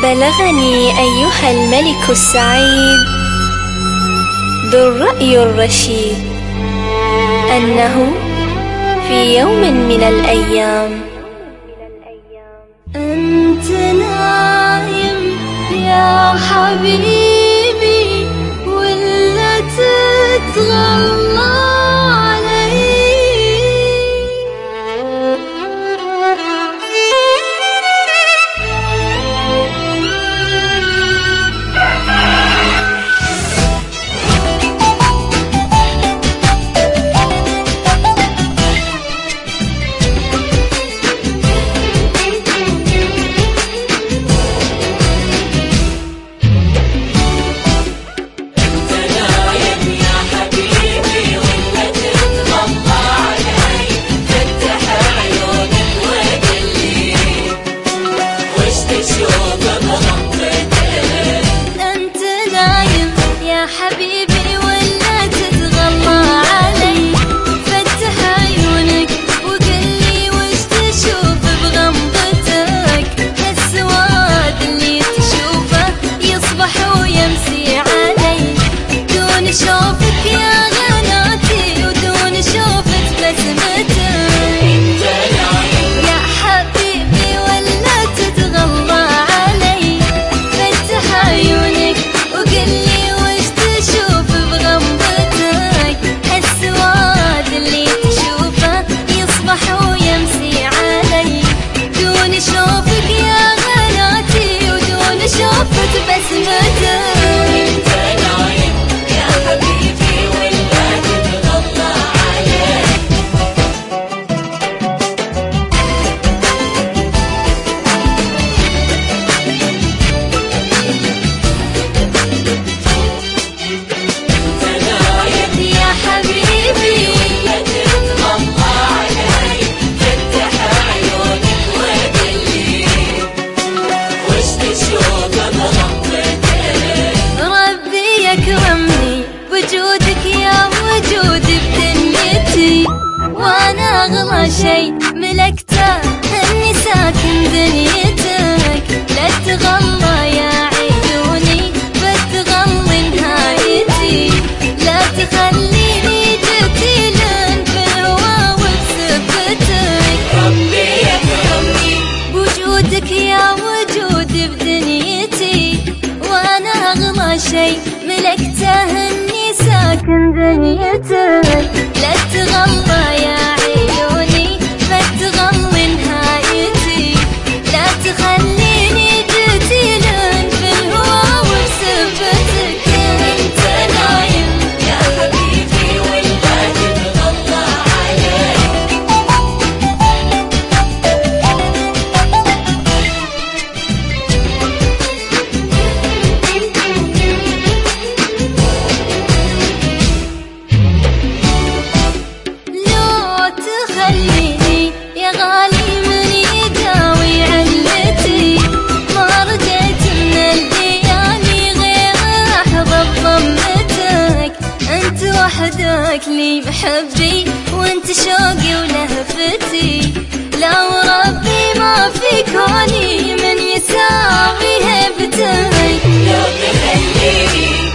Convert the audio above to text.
بلغني أيها الملك السعيد ذو الرأي الرشيد أنه في يوم من الأيام أنت نايم يا حبيبي ولا تتغلى حبيبي ولا تتغلى علي. فتح عيونك وقلي وش تشوف بغمضتك. هالسواد اللي تشوفه يصبح ويمسي علي. دون شوفك يا غناتي ودون شوفك بسمتك. يا حبيبي ولا تتغلى علي. فتح عيونك وقلي شوفك يا غناتي ودون شوفك بسمتك. انت نايم يا حبيبي ولا تتغلى علي. انت نايم يا حبيبي ولا تتغلى علي. فتح عيونك ربي يكرمني بوجودك يا وجودي بدنيتي. وانا اغلى شي ملكته اني ساكن دنيتك. لا تغلى يا عيوني بتغلي نهايتي. لا تخليني جتيلا في الهوى وبسفتك. ربي يكرمني بوجودك يا وجودي بدنيتي. وانا اغلى شي ملكته اني ساكن دنيتك. لا تغلى يا عيوني فتغلي نهايتي. لا تخليني جتيلا في الهوى وبسفتك. انت نايم يا حبيبي ولا تتغلى علي. خليني يا غالي من يداوي علتي. ما رجيت من الليالي غير احضر ضمتك. انت وحدك لي محبي وانت شوقي ولهفتي. لا وربي ما في كوني من يساوي هيبتك. لو تخليني